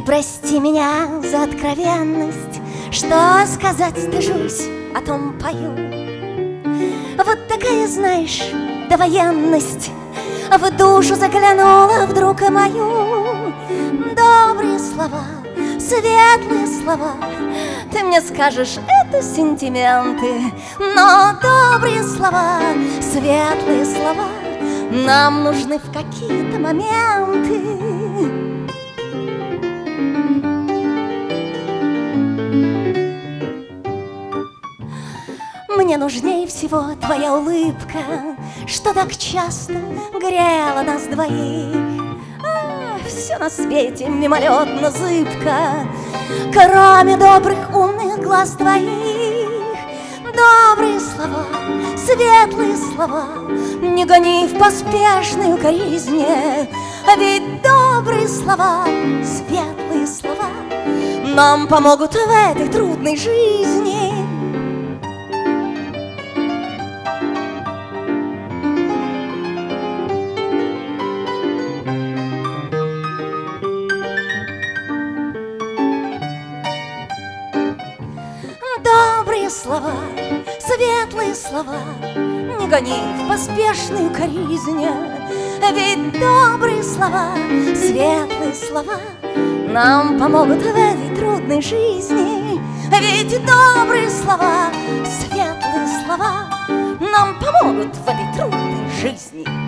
Прости меня за откровенность, что сказать стыжусь, о том пою. Вот такая, знаешь, довоенность в душу заглянула вдруг и мою. Добрые слова, светлые слова, ты мне скажешь, это сентименты, но добрые слова, светлые слова нам нужны в какие-то моменты. Мне нужнее всего твоя улыбка, что так часто грела нас двоих. Все на свете мимолетно зыбко, кроме добрых умных глаз твоих. Добрые слова, светлые слова, не гони в поспешной укоризне, ведь добрые слова, светлые слова нам помогут в этой трудной жизни. Добрые слова, светлые слова, не гони в поспешной укоризне, ведь добрые слова, светлые слова нам помогут в этой трудной жизни. Ведь добрые слова, светлые слова нам помогут в этой трудной жизни.